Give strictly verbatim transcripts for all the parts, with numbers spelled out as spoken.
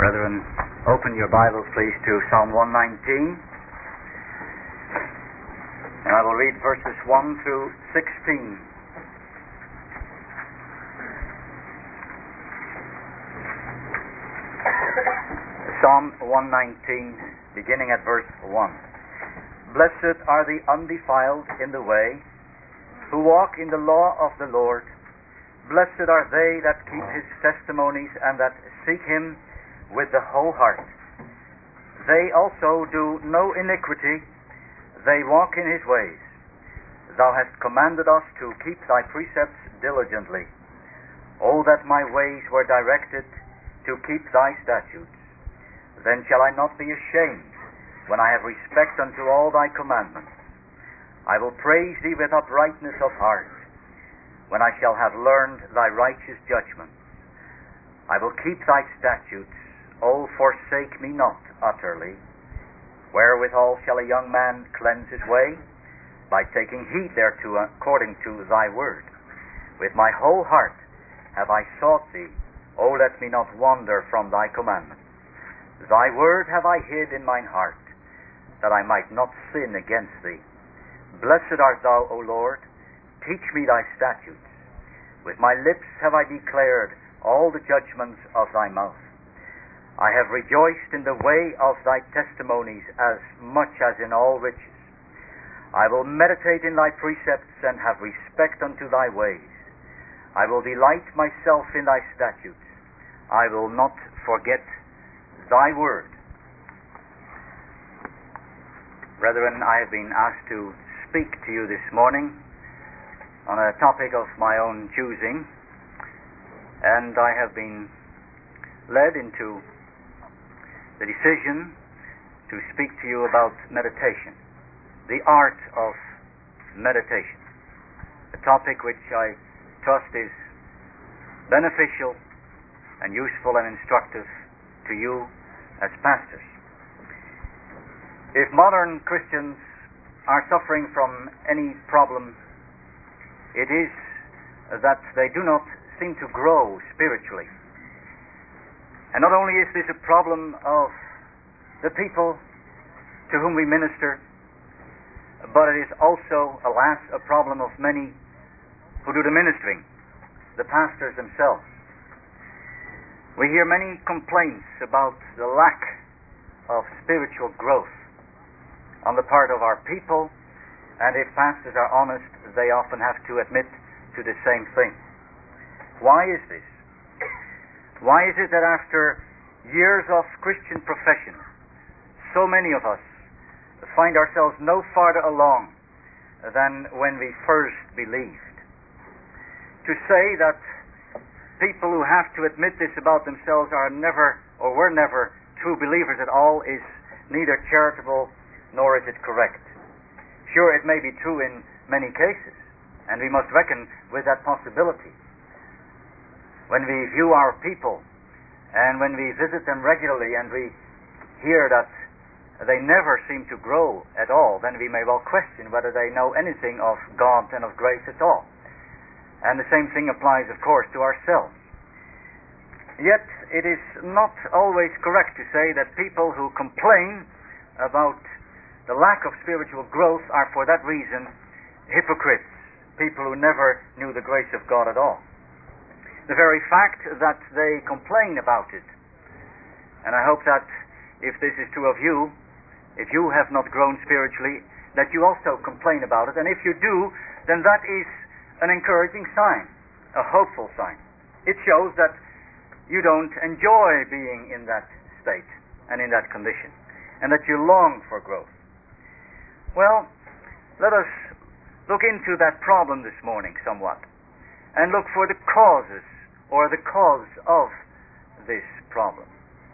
Brethren, open your Bibles, please, to Psalm one nineteen. And I will read verses one through sixteen. Psalm one nineteen, beginning at verse one. Blessed are the undefiled in the way, who walk in the law of the Lord. Blessed are they that keep his testimonies and that seek him with the whole heart. They also do no iniquity, they walk in his ways. Thou hast commanded us to keep thy precepts diligently. O that my ways were directed to keep thy statutes. Then shall I not be ashamed when I have respect unto all thy commandments. I will praise thee with uprightness of heart, when I shall have learned thy righteous judgments. I will keep thy statutes. O forsake me not utterly. Wherewithal shall a young man cleanse his way? By taking heed thereto according to thy word. With my whole heart have I sought thee. O let me not wander from thy commandments. Thy word have I hid in mine heart, that I might not sin against thee. Blessed art thou, O Lord. Teach me thy statutes. With my lips have I declared all the judgments of thy mouth. I have rejoiced in the way of thy testimonies as much as in all riches. I will meditate in thy precepts and have respect unto thy ways. I will delight myself in thy statutes. I will not forget thy word. Brethren, I have been asked to speak to you this morning on a topic of my own choosing, and I have been led into the decision to speak to you about meditation, the art of meditation, a topic which I trust is beneficial and useful and instructive to you as pastors. If modern Christians are suffering from any problem, it is that they do not seem to grow spiritually. And not only is this a problem of the people to whom we minister, but it is also, alas, a problem of many who do the ministering, the pastors themselves. We hear many complaints about the lack of spiritual growth on the part of our people, and if pastors are honest, they often have to admit to the same thing. Why is this? Why is it that after years of Christian profession, so many of us find ourselves no farther along than when we first believed? To say that people who have to admit this about themselves are never, or were never, true believers at all is neither charitable nor is it correct. Sure, it may be true in many cases, and we must reckon with that possibility. When we view our people, and when we visit them regularly, and we hear that they never seem to grow at all, then we may well question whether they know anything of God and of grace at all. And the same thing applies, of course, to ourselves. Yet, it is not always correct to say that people who complain about the lack of spiritual growth are for that reason hypocrites, people who never knew the grace of God at all. The very fact that they complain about it, and I hope that if this is true of you, if you have not grown spiritually, that you also complain about it, and if you do, then that is an encouraging sign, a hopeful sign. It shows that you don't enjoy being in that state and in that condition, and that you long for growth. Well, let us look into that problem this morning somewhat, and look for the causes or the cause of this problem.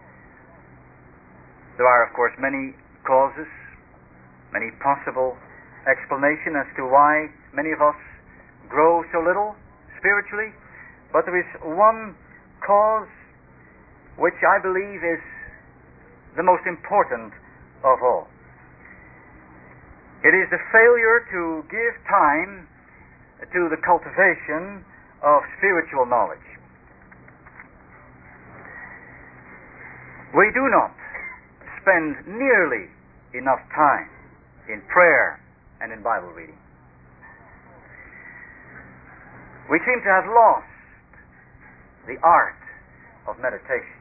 There are, of course, many causes, many possible explanations as to why many of us grow so little spiritually, but there is one cause which I believe is the most important of all. It is the failure to give time to the cultivation of spiritual knowledge. We do not spend nearly enough time in prayer and in Bible reading. We seem to have lost the art of meditation.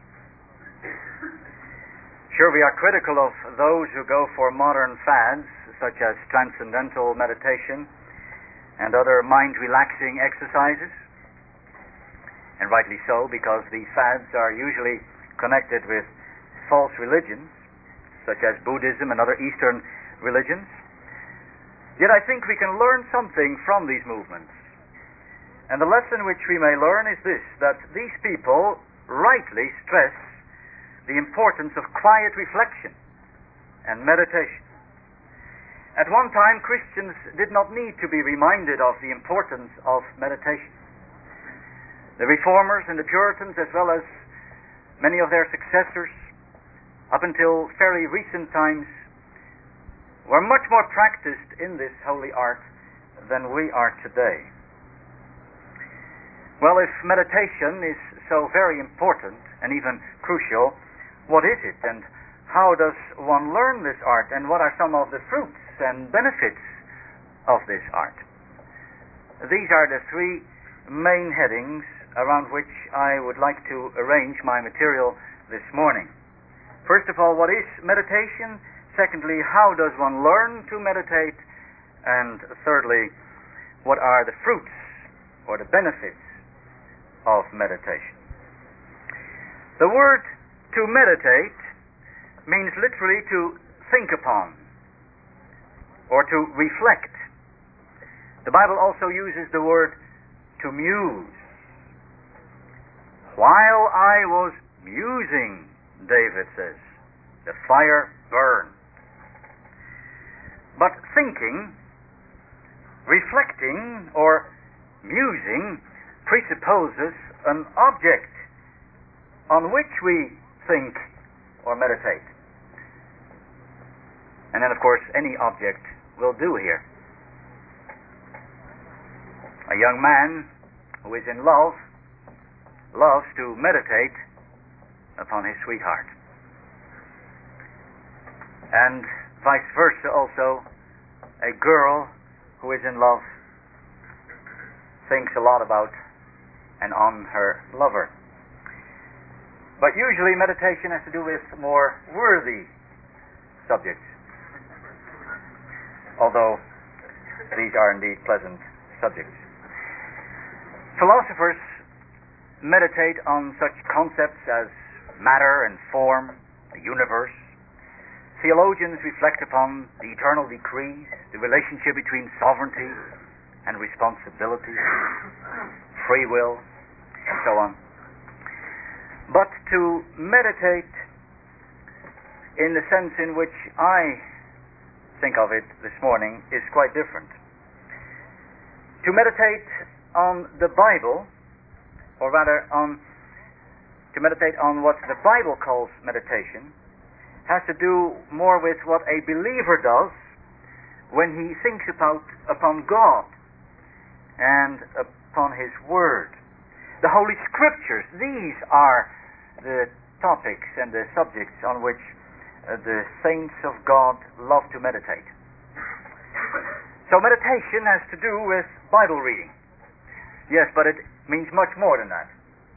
Sure, we are critical of those who go for modern fads, such as transcendental meditation and other mind-relaxing exercises. And rightly so, because these fads are usually connected with false religions, such as Buddhism and other Eastern religions. Yet I think we can learn something from these movements. And the lesson which we may learn is this, that these people rightly stress the importance of quiet reflection and meditation. At one time, Christians did not need to be reminded of the importance of meditation. The Reformers and the Puritans, as well as many of their successors, up until fairly recent times, were much more practiced in this holy art than we are today. Well, if meditation is so very important and even crucial, what is it, and how does one learn this art, and what are some of the fruits and benefits of this art? These are the three main headings around which I would like to arrange my material this morning. First of all, what is meditation? Secondly, how does one learn to meditate? And thirdly, what are the fruits or the benefits of meditation? The word to meditate means literally to think upon or to reflect. The Bible also uses the word to muse. While I was musing, David says, the fire burned. But thinking, reflecting, or musing presupposes an object on which we think or meditate. And then, of course, any object will do here. A young man who is in love loves to meditate upon his sweetheart. And vice versa also, a girl who is in love thinks a lot about and on her lover. But usually meditation has to do with more worthy subjects, although these are indeed pleasant subjects. Philosophers meditate on such concepts as matter and form, the universe. Theologians reflect upon the eternal decrees, the relationship between sovereignty and responsibility, free will, and so on. But to meditate in the sense in which I think of it this morning is quite different. To meditate on the Bible, or rather on to meditate on what the Bible calls meditation, has to do more with what a believer does when he thinks about upon God and upon His Word. The Holy Scriptures, these are the topics and the subjects on which uh, the saints of God love to meditate. So meditation has to do with Bible reading. Yes, but it means much more than that.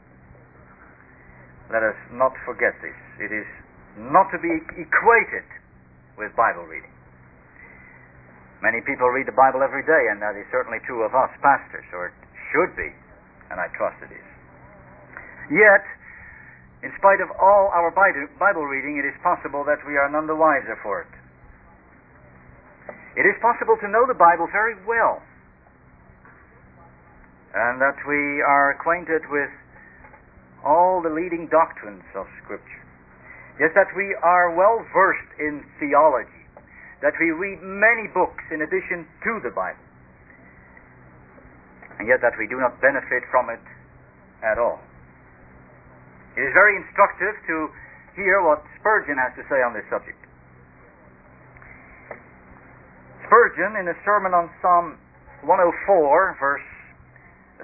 Let us not forget this. It is not to be equated with Bible reading. Many people read the Bible every day, and that is certainly true of us pastors, or it should be, and I trust it is. Yet, in spite of all our Bible reading, it is possible that we are none the wiser for it. It is possible to know the Bible very well, and that we are acquainted with all the leading doctrines of Scripture. Yes, that we are well versed in theology, that we read many books in addition to the Bible, and yet that we do not benefit from it at all. It is very instructive to hear what Spurgeon has to say on this subject. Spurgeon, in a sermon on Psalm one oh four, verse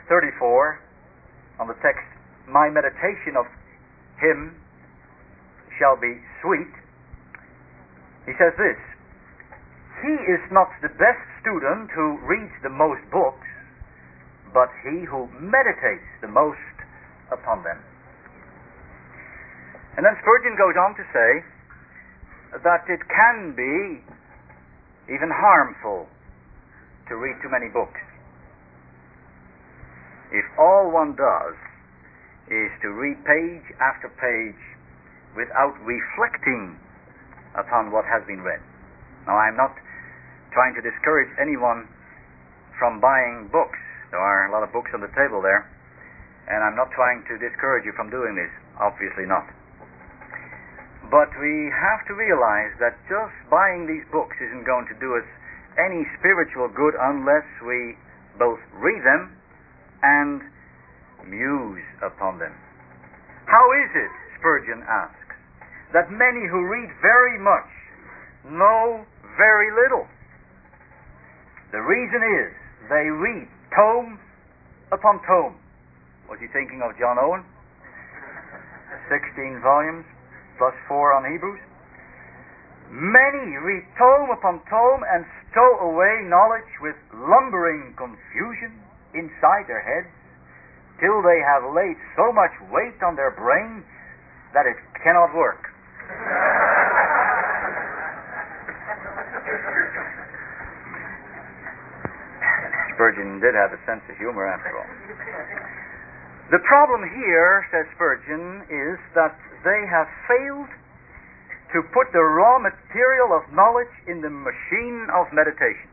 thirty-four, on the text, "My meditation of Him shall be sweet, he says this: he is not the best student who reads the most books, but he who meditates the most upon them. And then Spurgeon goes on to say that it can be even harmful to read too many books. If all one does is to read page after page without reflecting upon what has been read. Now, I'm not trying to discourage anyone from buying books. There are a lot of books on the table there, and I'm not trying to discourage you from doing this. Obviously not. But we have to realize that just buying these books isn't going to do us any spiritual good unless we both read them and muse upon them. How is it, Spurgeon asks, that many who read very much know very little? The reason is they read tome upon tome. Was he thinking of John Owen? Sixteen volumes plus four on Hebrews. Many read tome upon tome and stow away knowledge with lumbering confusion inside their heads, till they have laid so much weight on their brain that it cannot work. Spurgeon did have a sense of humor after all. The problem here, says Spurgeon, is that they have failed to put the raw material of knowledge in the machine of meditation.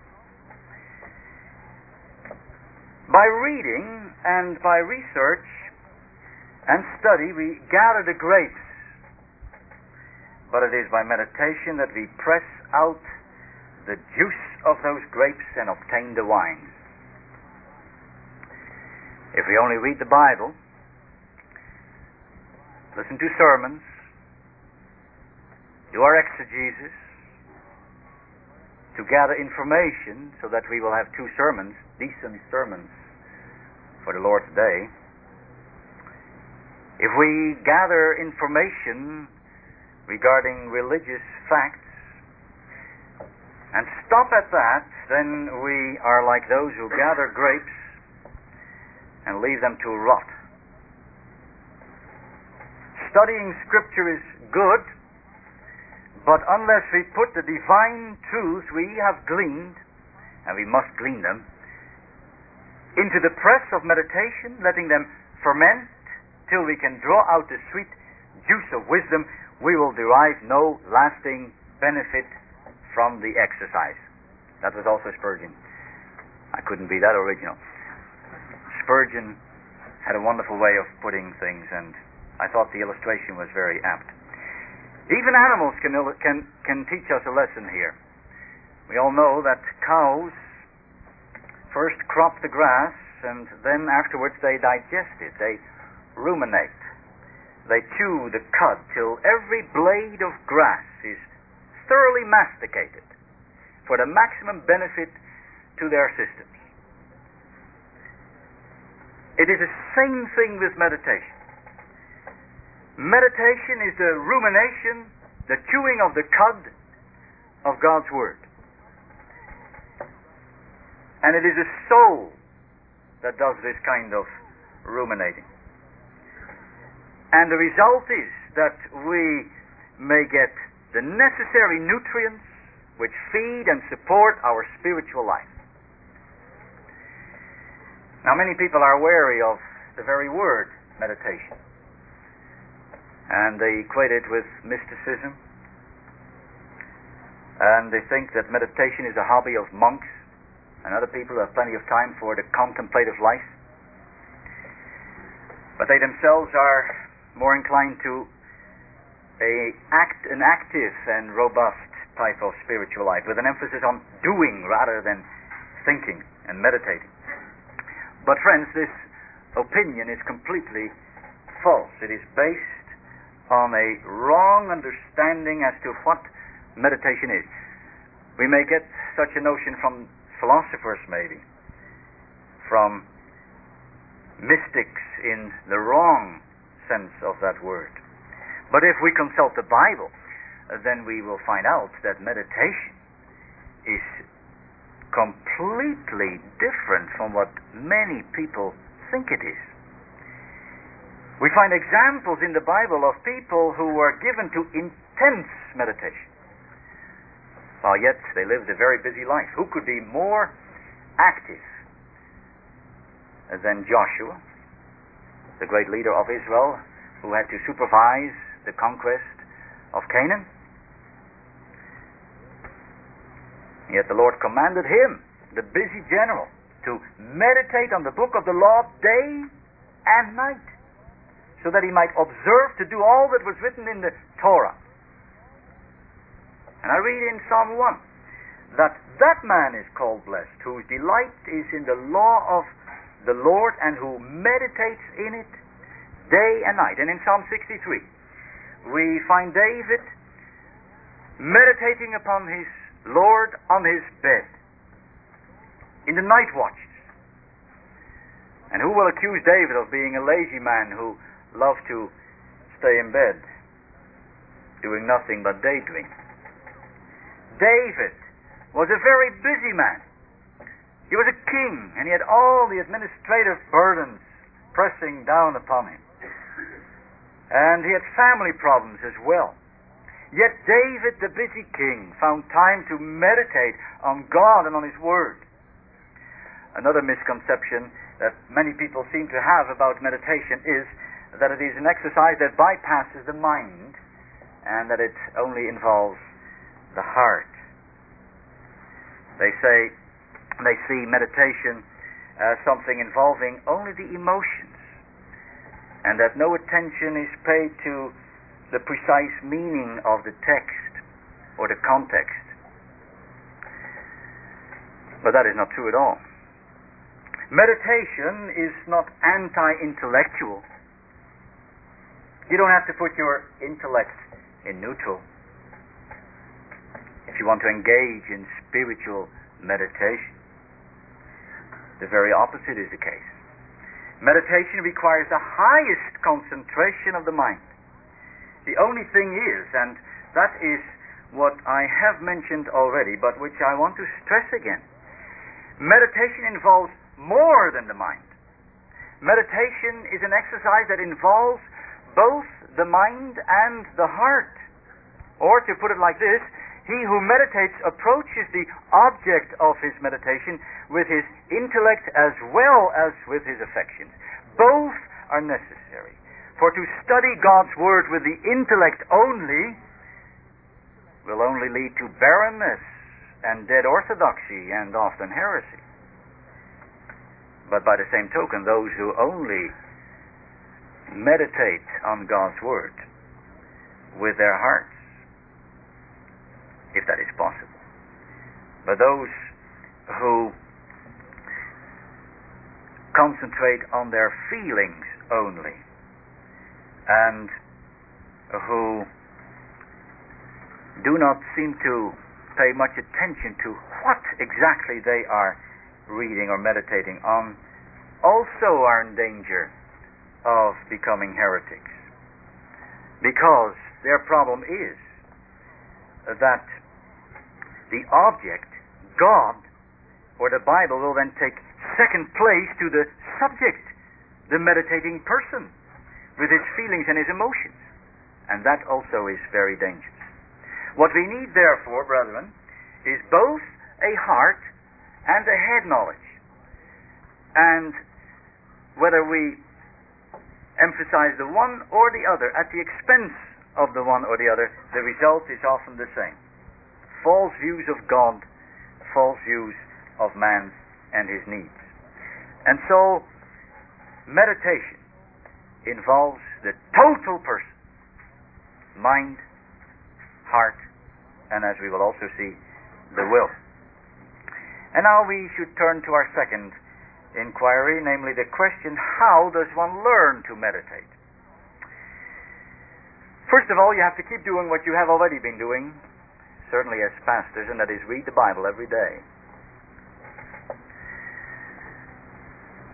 By reading and by research and study, we gather the grapes, but it is by meditation that we press out the juice of those grapes and obtain the wine. If we only read the Bible, listen to sermons, do our exegesis, to gather information so that we will have two sermons, decent sermons for the Lord's day. If we gather information regarding religious facts and stop at that, then we are like those who gather grapes and leave them to rot. Studying Scripture is good, but unless we put the divine truths we have gleaned, and we must glean them, into the press of meditation, letting them ferment till we can draw out the sweet juice of wisdom, we will derive no lasting benefit from the exercise. That was also Spurgeon. I couldn't be that original. Spurgeon had a wonderful way of putting things, and I thought the illustration was very apt. Even animals can, can, can teach us a lesson here. We all know that cows first crop the grass, and then afterwards they digest it. They ruminate. They chew the cud till every blade of grass is thoroughly masticated for the maximum benefit to their systems. It is the same thing with meditation. Meditation is the rumination, the chewing of the cud of God's Word. And it is the soul that does this kind of ruminating. And the result is that we may get the necessary nutrients which feed and support our spiritual life. Now, many people are wary of the very word meditation, and they equate it with mysticism, and they think that meditation is a hobby of monks and other people who have plenty of time for the contemplative life. But they themselves are more inclined to a act, an active and robust type of spiritual life, with an emphasis on doing rather than thinking and meditating. But friends, this opinion is completely false. It is based on a wrong understanding as to what meditation is. We may get such a notion from philosophers, maybe, from mystics in the wrong sense of that word. But if we consult the Bible, then we will find out that meditation is completely different from what many people think it is. We find examples in the Bible of people who were given to intense meditation, while yet they lived a very busy life. Who could be more active than Joshua, the great leader of Israel, who had to supervise the conquest of Canaan? Yet the Lord commanded him, the busy general, to meditate on the book of the law day and night, so that he might observe to do all that was written in the Torah. And I read in Psalm one that that man is called blessed, whose delight is in the law of the Lord, and who meditates in it day and night. And in Psalm sixty-three, we find David meditating upon his Lord on his bed in the night watches. And who will accuse David of being a lazy man who loved to stay in bed doing nothing but daydream? David was a very busy man. He was a king, and he had all the administrative burdens pressing down upon him. And he had family problems as well. Yet David, the busy king, found time to meditate on God and on His Word. Another misconception that many people seem to have about meditation is that it is an exercise that bypasses the mind and that it only involves the heart. They say they see meditation as something involving only the emotions, and that no attention is paid to the precise meaning of the text or the context. But that is not true at all. Meditation is not anti-intellectual. You don't have to put your intellect in neutral if you want to engage in spiritual meditation. The very opposite is the case. Meditation requires the highest concentration of the mind. The only thing is, and that is what I have mentioned already, but which I want to stress again, meditation involves more than the mind. Meditation is an exercise that involves both the mind and the heart. Or to put it like this, he who meditates approaches the object of his meditation with his intellect as well as with his affections. Both are necessary. For to study God's Word with the intellect only will only lead to barrenness and dead orthodoxy and often heresy. But by the same token, those who only meditate on God's Word with their hearts, if that is possible, but those who concentrate on their feelings only, and who do not seem to pay much attention to what exactly they are reading or meditating on, also are in danger of becoming heretics. Because their problem is that the object, God, or the Bible, will then take second place to the subject, the meditating person, with his feelings and his emotions. And that also is very dangerous. What we need, therefore, brethren, is both a heart and a head knowledge. And whether we emphasize the one or the other at the expense of the one or the other, the result is often the same. False views of God, false views of man and his needs. And so, meditation involves the total person, mind, heart, and as we will also see, the will. And now we should turn to our second inquiry, namely the question, how does one learn to meditate? First of all, you have to keep doing what you have already been doing, certainly as pastors, and that is read the Bible every day.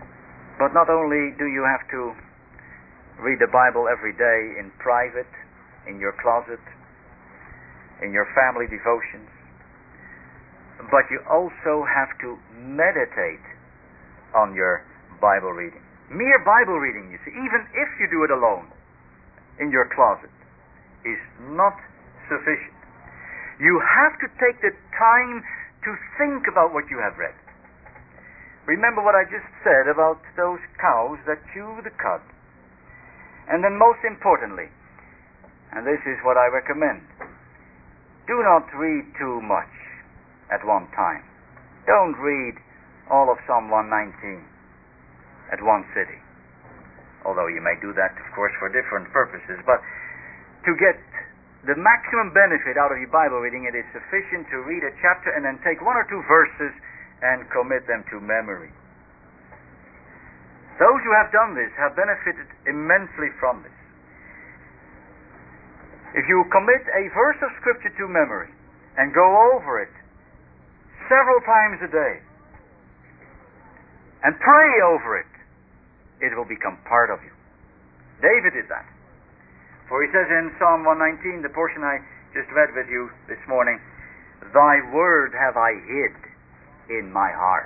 But not only do you have to read the Bible every day in private in your closet, in your family devotions, but you also have to meditate on your Bible reading. Mere Bible reading, you see, even if you do it alone in your closet, is not sufficient. You have to take the time to think about what you have read. Remember what I just said about those cows that chew the cud. And then most importantly, and this is what I recommend, do not read too much at one time. Don't read all of Psalm one nineteen at one sitting. Although you may do that, of course, for different purposes. But to get the maximum benefit out of your Bible reading, it is sufficient to read a chapter and then take one or two verses and commit them to memory. Those who have done this have benefited immensely from this. If you commit a verse of Scripture to memory and go over it several times a day and pray over it, it will become part of you. David did that. For he says in Psalm one nineteen, the portion I just read with you this morning, "Thy word have I hid in my heart,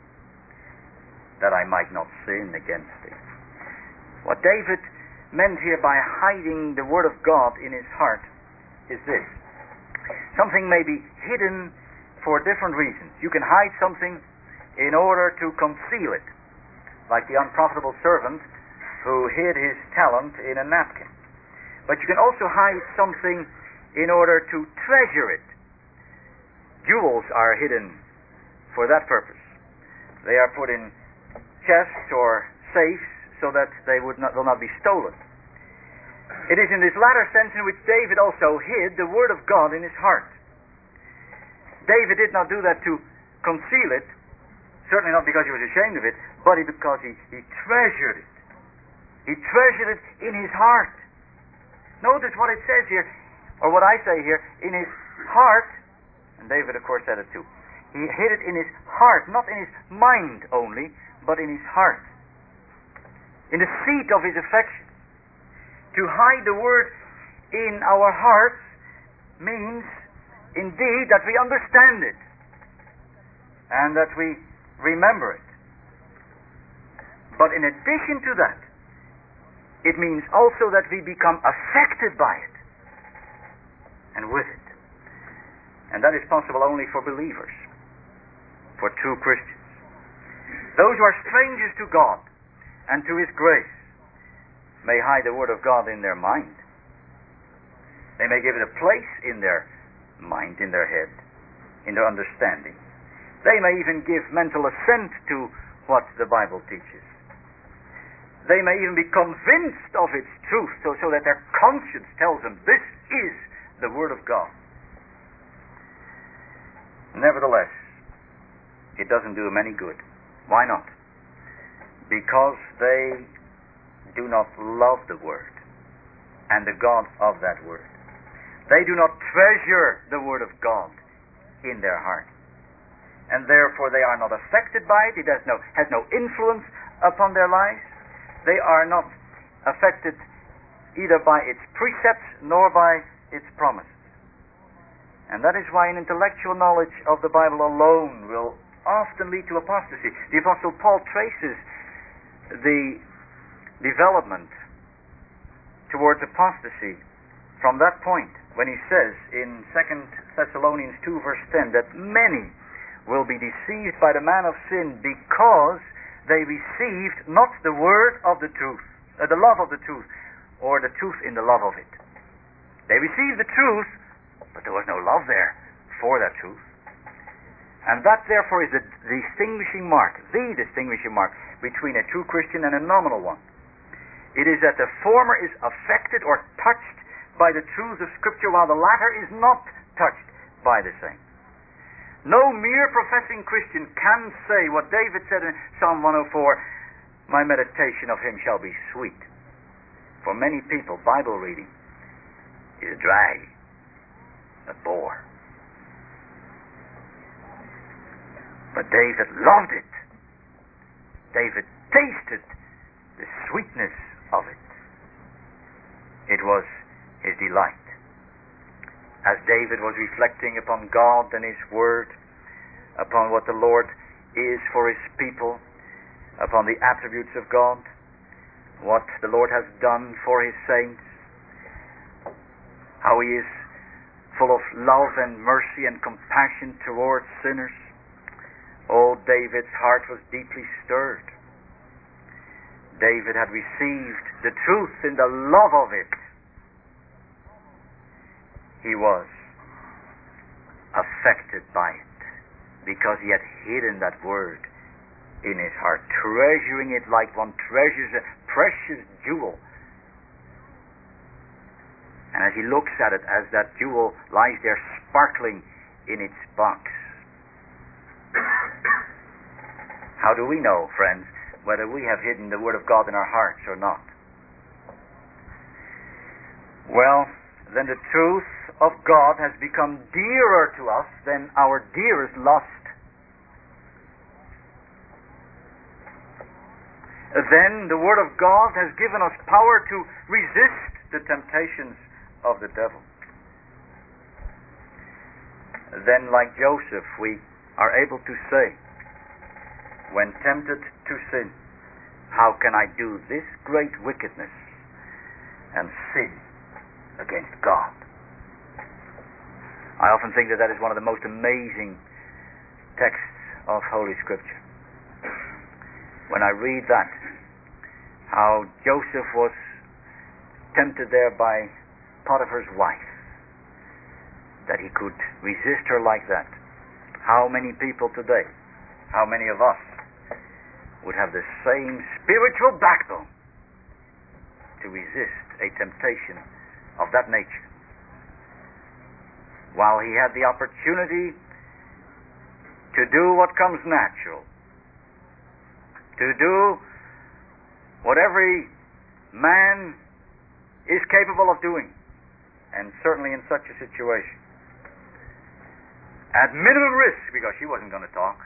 that I might not sin against thee." What David meant here by hiding the word of God in his heart is this. Something may be hidden for different reasons. You can hide something in order to conceal it, like the unprofitable servant who hid his talent in a napkin. But you can also hide something in order to treasure it. Jewels are hidden for that purpose. They are put in chests or safes so that they would not, will not be stolen. It is in this latter sense in which David also hid the word of God in his heart. David did not do that to conceal it, certainly not because he was ashamed of it, but because he, he treasured it. He treasured it in his heart. Notice what it says here, or what I say here, in his heart, and David of course said it too. He hid it in his heart, not in his mind only, but in his heart. In the seat of his affection. To hide the word in our hearts means indeed that we understand it and that we remember it. But in addition to that, it means also that we become affected by it and with it. And that is possible only for believers, for true Christians. Those who are strangers to God and to His grace may hide the Word of God in their mind. They may give it a place in their mind, in their head, in their understanding. They may even give mental assent to what the Bible teaches. They may even be convinced of its truth, so, so that their conscience tells them this is the Word of God. Nevertheless, it doesn't do them any good. Why not? Because they do not love the Word and the God of that Word. They do not treasure the Word of God in their heart. And therefore they are not affected by it. It has no, has no influence upon their lives. They are not affected either by its precepts nor by its promises. And that is why an intellectual knowledge of the Bible alone will often lead to apostasy. The Apostle Paul traces the development towards apostasy from that point when he says in Second Thessalonians two verse ten that many will be deceived by the man of sin because they received not the word of the truth, uh, the love of the truth, or the truth in the love of it. They received the truth, but there was no love there for that truth. And that therefore is the distinguishing mark, the distinguishing mark between a true Christian and a nominal one. It is that the former is affected or touched by the truths of Scripture, while the latter is not touched by the same. No mere professing Christian can say what David said in Psalm one oh four, "My meditation of Him shall be sweet." For many people, Bible reading is a drag, a bore. But David loved it. David tasted the sweetness of it. It was his delight. As David was reflecting upon God and his word, upon what the Lord is for his people, upon the attributes of God, what the Lord has done for his saints, how he is full of love and mercy and compassion towards sinners. Oh, David's heart was deeply stirred. David had received the truth in the love of it. He was affected by it because he had hidden that word in his heart, treasuring it like one treasures a precious jewel. And as he looks at it, as that jewel lies there sparkling in its box, how do we know, friends, whether we have hidden the Word of God in our hearts or not? Well, then the truth of God has become dearer to us than our dearest lust. Then the Word of God has given us power to resist the temptations of the devil. Then, like Joseph, we are able to say, when tempted to sin, how can I do this great wickedness and sin against God? I often think that that is one of the most amazing texts of Holy Scripture. When I read that, how Joseph was tempted there by Potiphar's wife, that he could resist her like that. How many people today, how many of us would have the same spiritual backbone to resist a temptation of that nature? While he had the opportunity to do what comes natural, to do what every man is capable of doing, and certainly in such a situation, at minimum risk, because she wasn't going to talk,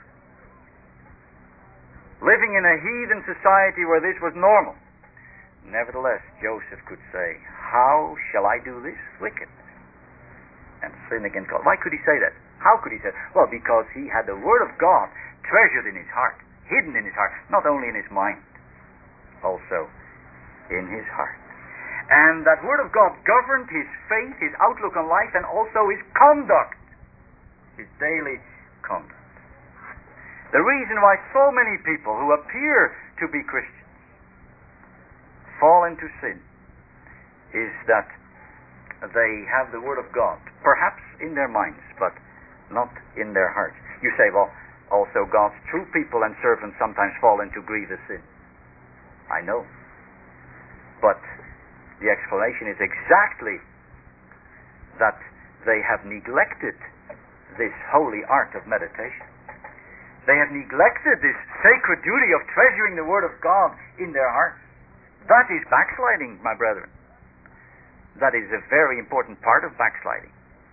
living in a heathen society where this was normal, nevertheless Joseph could say, how shall I do this wickedness and sin against God? Why could he say that? How could he say that? Well, because he had the Word of God treasured in his heart, hidden in his heart, not only in his mind, also in his heart. And that Word of God governed his faith, his outlook on life, and also his conduct, his daily conduct. The reason why so many people who appear to be Christians fall into sin is that they have the Word of God, perhaps in their minds, but not in their hearts. You say, well, also God's true people and servants sometimes fall into grievous sin. I know. But the explanation is exactly that they have neglected this holy art of meditation. They have neglected this sacred duty of treasuring the Word of God in their hearts. That is backsliding, my brethren. That is a very important part of backsliding.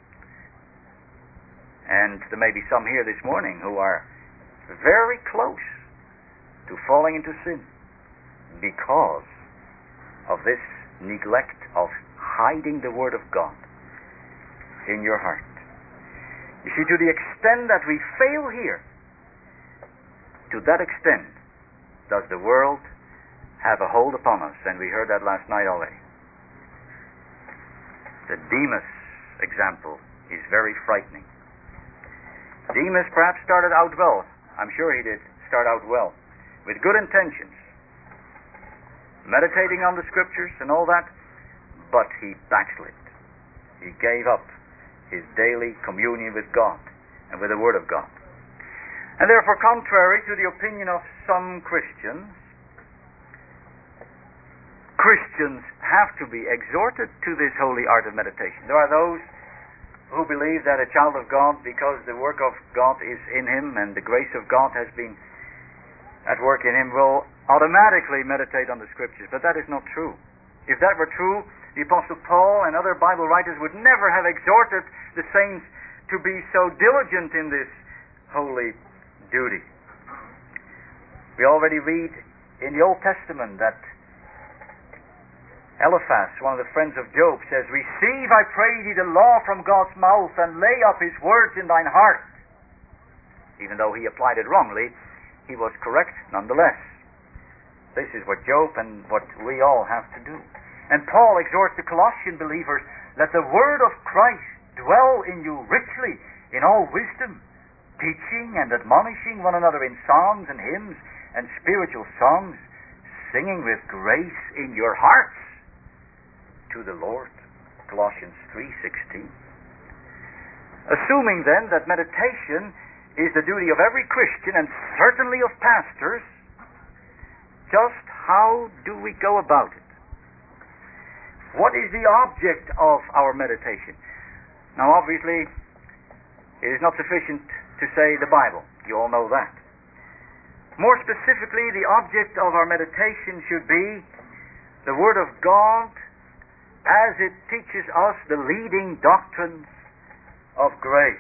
And there may be some here this morning who are very close to falling into sin because of this neglect of hiding the Word of God in your heart. You see, to the extent that we fail here, to that extent does the world have a hold upon us, and we heard that last night already. The Demas example is very frightening. Demas perhaps started out well. I'm sure he did start out well, with good intentions, meditating on the Scriptures and all that, but he backslid. He gave up his daily communion with God and with the Word of God. And therefore, contrary to the opinion of some Christians, Christians have to be exhorted to this holy art of meditation. There are those who believe that a child of God, because the work of God is in him and the grace of God has been at work in him, will automatically meditate on the Scriptures. But that is not true. If that were true, the Apostle Paul and other Bible writers would never have exhorted the saints to be so diligent in this holy duty. We already read in the Old Testament that Eliphaz, one of the friends of Job, says, "Receive, I pray thee, the law from God's mouth, and lay up his words in thine heart." Even though he applied it wrongly, he was correct nonetheless. This is what Job and what we all have to do. And Paul exhorts the Colossian believers, "Let the word of Christ dwell in you richly in all wisdom, teaching and admonishing one another in psalms and hymns and spiritual songs, singing with grace in your hearts to the Lord." Colossians three sixteen. Assuming then that meditation is the duty of every Christian and certainly of pastors, just how do we go about it? What is the object of our meditation? Now, obviously, it is not sufficient to say the Bible. You all know that. More specifically, the object of our meditation should be the Word of God as it teaches us the leading doctrines of grace.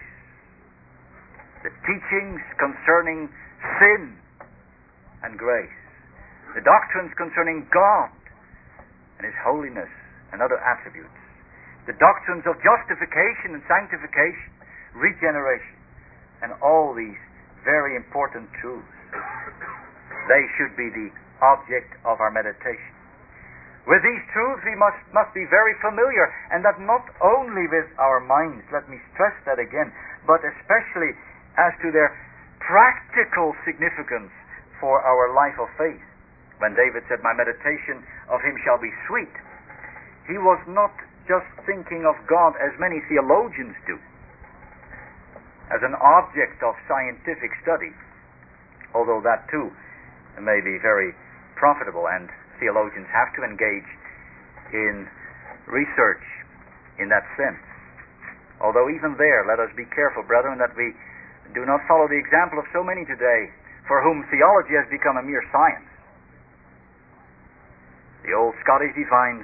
The teachings concerning sin and grace. The doctrines concerning God and His holiness and other attributes. The doctrines of justification and sanctification, regeneration, and all these very important truths. They should be the object of our meditation. With these truths we must, must be very familiar, and that not only with our minds, let me stress that again, but especially as to their practical significance for our life of faith. When David said, "My meditation of him shall be sweet," he was not just thinking of God as many theologians do, as an object of scientific study, although that too may be very profitable, and theologians have to engage in research in that sense. Although even there, let us be careful, brethren, that we do not follow the example of so many today for whom theology has become a mere science. The old Scottish divines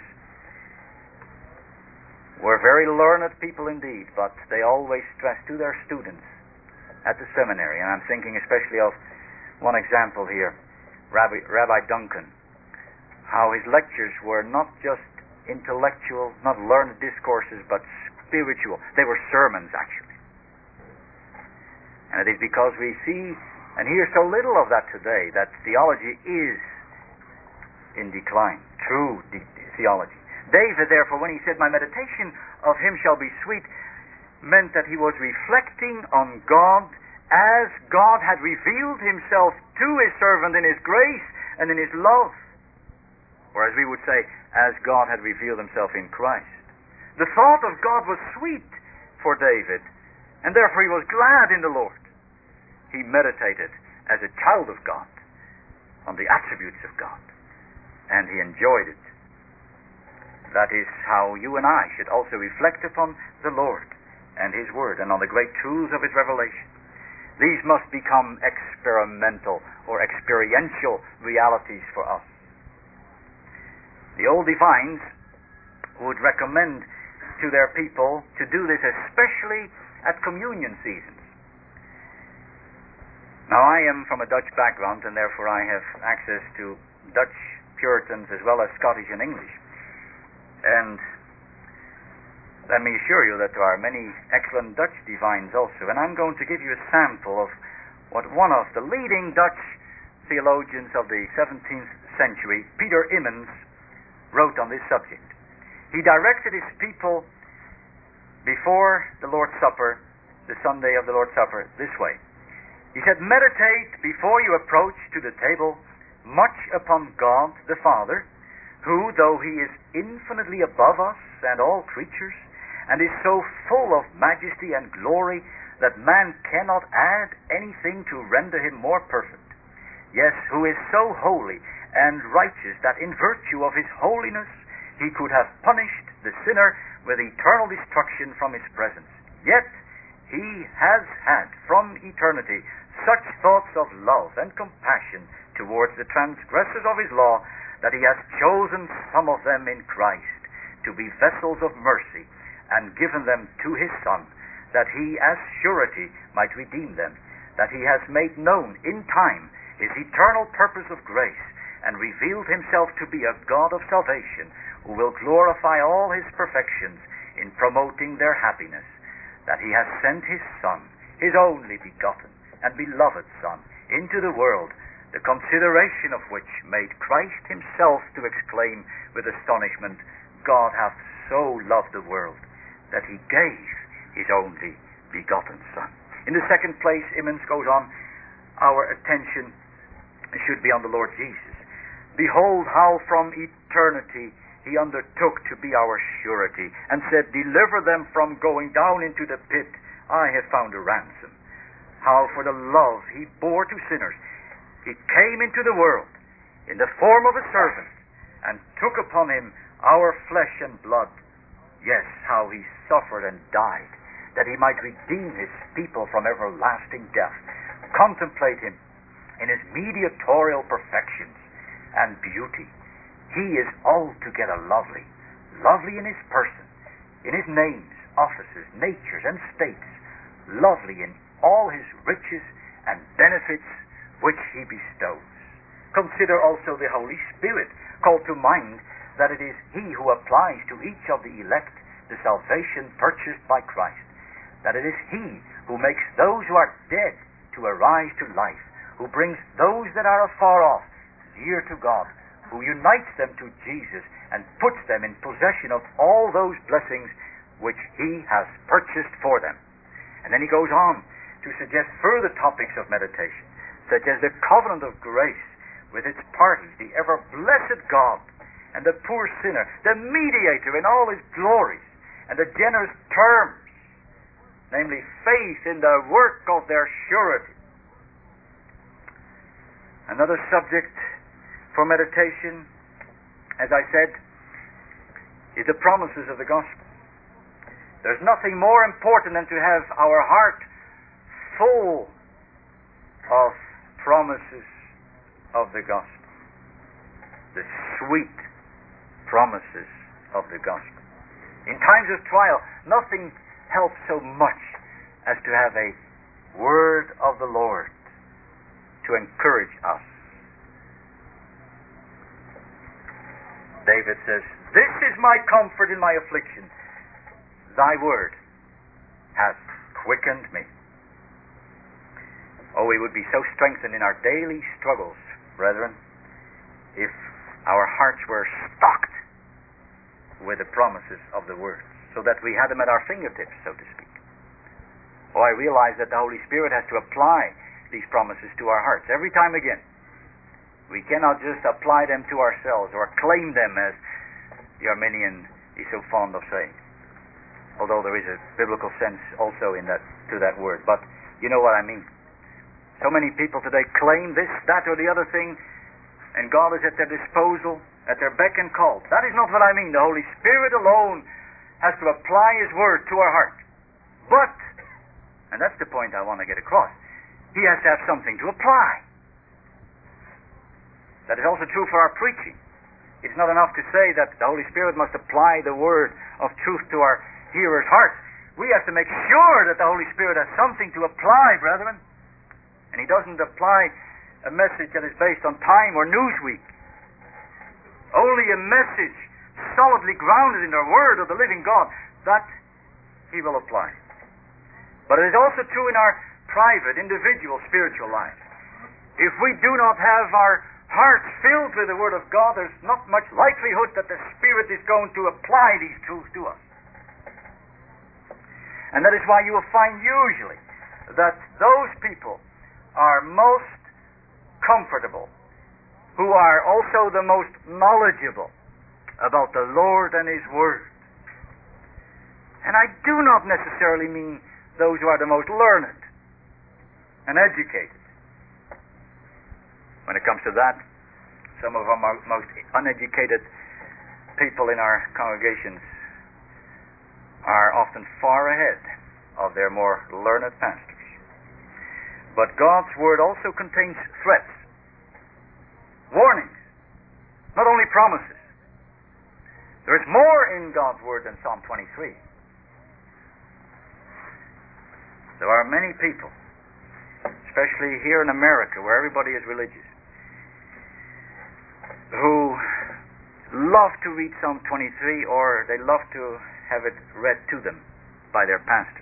were very learned people indeed, but they always stressed to their students at the seminary, and I'm thinking especially of one example here, Rabbi, Rabbi Duncan, how his lectures were not just intellectual, not learned discourses, but spiritual. They were sermons, actually. And it is because we see and hear so little of that today that theology is in decline, true de- theology. David, therefore, when he said, "My meditation of him shall be sweet," meant that he was reflecting on God as God had revealed himself to his servant in his grace and in his love. Or as we would say, as God had revealed himself in Christ. The thought of God was sweet for David, and therefore he was glad in the Lord. He meditated as a child of God on the attributes of God, and he enjoyed it. That is how you and I should also reflect upon the Lord and His Word and on the great truths of His revelation. These must become experimental or experiential realities for us. The old divines would recommend to their people to do this, especially at communion seasons. Now, I am from a Dutch background, and therefore I have access to Dutch Puritans as well as Scottish and English. And let me assure you that there are many excellent Dutch divines also. And I'm going to give you a sample of what one of the leading Dutch theologians of the seventeenth century, Peter Immens, wrote on this subject. He directed his people before the Lord's Supper, the Sunday of the Lord's Supper, this way. He said, "Meditate before you approach to the table much upon God the Father, who, though He is infinitely above us and all creatures, and is so full of majesty and glory that man cannot add anything to render Him more perfect, yes, who is so holy and righteous that in virtue of His holiness He could have punished the sinner with eternal destruction from His presence. Yet He has had from eternity such thoughts of love and compassion towards the transgressors of His law, that He has chosen some of them in Christ to be vessels of mercy, and given them to His Son, that He as surety might redeem them, that He has made known in time His eternal purpose of grace, and revealed Himself to be a God of salvation, who will glorify all his perfections in promoting their happiness, that he has sent his Son, his only begotten and beloved Son, into the world, the consideration of which made Christ himself to exclaim with astonishment, God hath so loved the world, that he gave his only begotten Son. In the second place, Emmons goes on, our attention should be on the Lord Jesus. Behold how from eternity he undertook to be our surety, and said, deliver them from going down into the pit. I have found a ransom. How for the love he bore to sinners, he came into the world in the form of a servant, and took upon him our flesh and blood. Yes, how he suffered and died, that he might redeem his people from everlasting death. Contemplate him in his mediatorial perfections and beauty. He is altogether lovely, lovely in his person, in his names, offices, natures, and states, lovely in all his riches and benefits which he bestows. Consider also the Holy Spirit, called to mind that it is he who applies to each of the elect the salvation purchased by Christ, that it is he who makes those who are dead to arise to life, who brings those that are afar off near to God, who unites them to Jesus and puts them in possession of all those blessings which he has purchased for them. And then he goes on to suggest further topics of meditation, such as the covenant of grace with its parties, the ever-blessed God and the poor sinner, the mediator in all his glories, and the generous terms, namely faith in the work of their surety. Another subject for meditation, as I said, is the promises of the gospel. There's nothing more important than to have our heart full of promises of the gospel, the sweet promises of the gospel. In times of trial, nothing helps so much as to have a word of the Lord to encourage us. David says, this is my comfort in my affliction. Thy word hath quickened me. Oh, we would be so strengthened in our daily struggles, brethren, if our hearts were stocked with the promises of the word, so that we had them at our fingertips, so to speak. Oh, I realize that the Holy Spirit has to apply these promises to our hearts every time again. We cannot just apply them to ourselves or claim them, as the Arminian is so fond of saying. Although there is a biblical sense also in that to that word. But you know what I mean. So many people today claim this, that, or the other thing, and God is at their disposal, at their beck and call. That is not what I mean. The Holy Spirit alone has to apply His word to our heart. But, and that's the point I want to get across, He has to have something to apply. That is also true for our preaching. It's not enough to say that the Holy Spirit must apply the word of truth to our hearers' hearts. We have to make sure that the Holy Spirit has something to apply, brethren. And He doesn't apply a message that is based on Time or Newsweek. Only a message solidly grounded in the word of the living God, that He will apply. But it is also true in our private, individual, spiritual life. If we do not have our hearts filled with the word of God, there's not much likelihood that the Spirit is going to apply these truths to us. And that is why you will find usually that those people are most comfortable, who are also the most knowledgeable about the Lord and His Word. And I do not necessarily mean those who are the most learned and educated. When it comes to that, some of our mo- most uneducated people in our congregations are often far ahead of their more learned pastors. But God's Word also contains threats, warnings, not only promises. There is more in God's Word than Psalm twenty-three. There are many people, especially here in America, where everybody is religious, who love to read Psalm twenty-three, or they love to have it read to them by their pastor.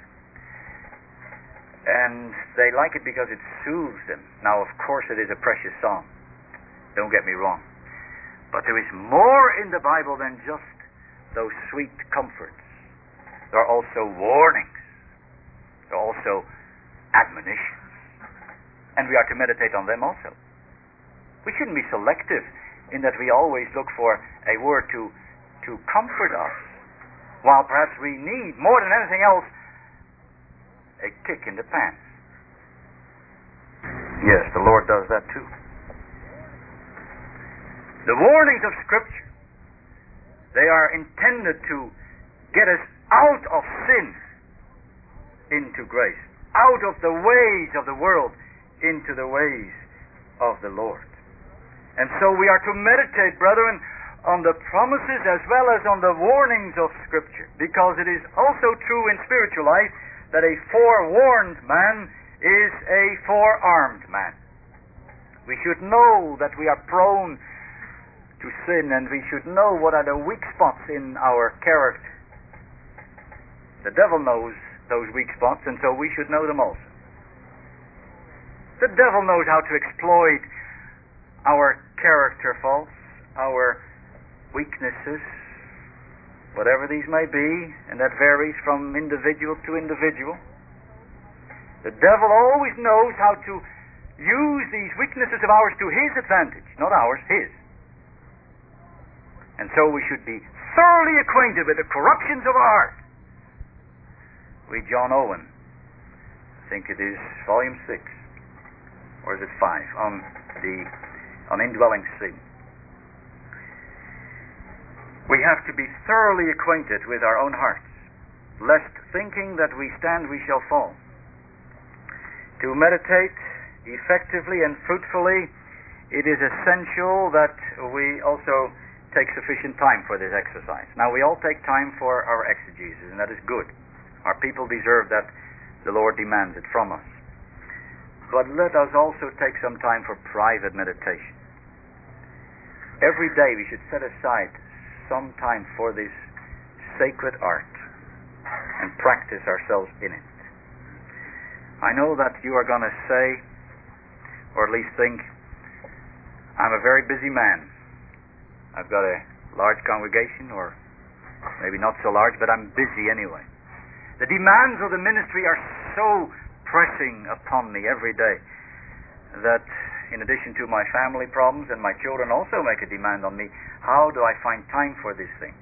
And they like it because it soothes them. Now, of course, it is a precious psalm. Don't get me wrong. But there is more in the Bible than just those sweet comforts. There are also warnings. There are also admonitions. And we are to meditate on them also. We shouldn't be selective in that we always look for a word to, to comfort us, while perhaps we need, more than anything else, a kick in the pants. Yes, the Lord does that too. The warnings of Scripture, they are intended to get us out of sin into grace, out of the ways of the world into the ways of the Lord. And so we are to meditate, brethren, on the promises as well as on the warnings of Scripture, because it is also true in spiritual life that a forewarned man is a forearmed man. We should know that we are prone to sin, and we should know what are the weak spots in our character. The devil knows those weak spots, and so we should know them also. The devil knows how to exploit our character faults, our weaknesses, whatever these may be, and that varies from individual to individual. The devil always knows how to use these weaknesses of ours to his advantage, not ours, his. And so we should be thoroughly acquainted with the corruptions of our heart. Read John Owen, I think it is volume six, or is it five, on the on indwelling sin. We have to be thoroughly acquainted with our own hearts, lest thinking that we stand we shall fall. To meditate effectively and fruitfully, it is essential that we also take sufficient time for this exercise. Now, we all take time for our exegesis, and that is good. Our people deserve that. The Lord demands it from us. But let us also take some time for private meditation. Every day we should set aside some time for this sacred art and practice ourselves in it. I know that you are going to say, or at least think, I'm a very busy man. I've got a large congregation, or maybe not so large, but I'm busy anyway. The demands of the ministry are so pressing upon me every day that in addition to my family problems, and my children also make a demand on me, how do I find time for this thing?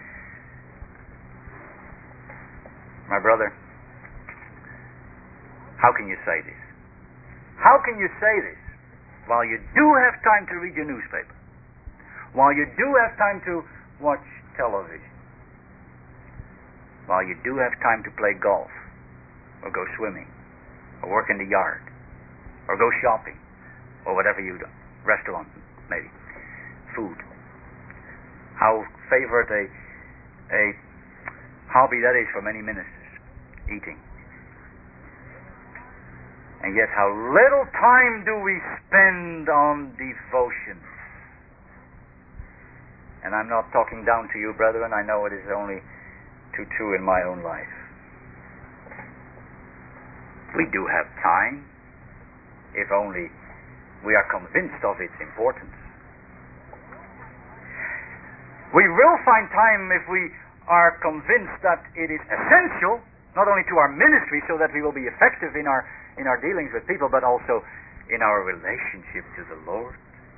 My brother, how can you say this? How can you say this while you do have time to read your newspaper? While you do have time to watch television? While you do have time to play golf, or go swimming, or work in the yard, or go shopping, or whatever you do, restaurant maybe, food. How favorite a a hobby that is for many ministers, eating. And yet how little time do we spend on devotion. And I'm not talking down to you, brethren. I know it is only too true in my own life. We do have time, if only we are convinced of its importance. We will find time if we are convinced that it is essential, not only to our ministry so that we will be effective in our in our dealings with people, but also in our relationship to the Lord.